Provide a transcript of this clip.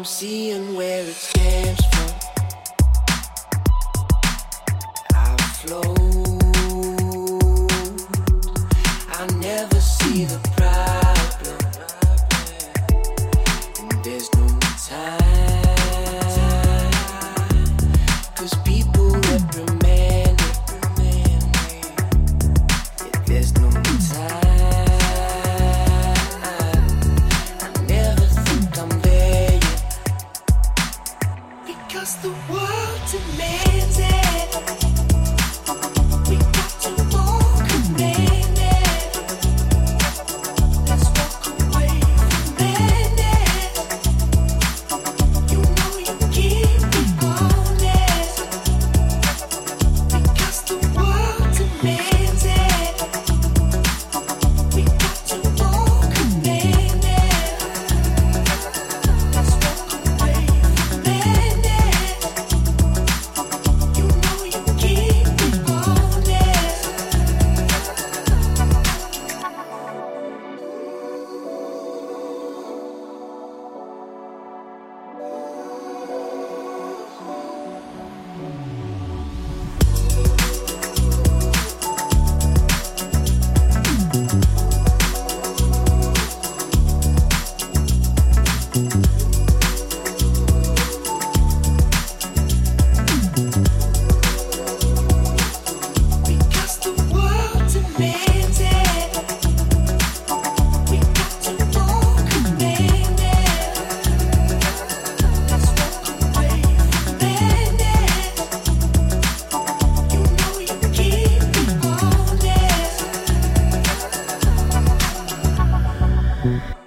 I'm seeing where it stems from. I float, I never see the problem, and there's no time, 'cause people reprimand me, yeah, there's no time. Because the world demands it. We got to more command it. Let's walk away from madness. You know you keep it honest. Because the world demands it. We got to more command it. Let's walk away from madness. You know you keep it honest. Because the world demands it. We got to more command it. Let's walk away from madness. You know you keep it honest.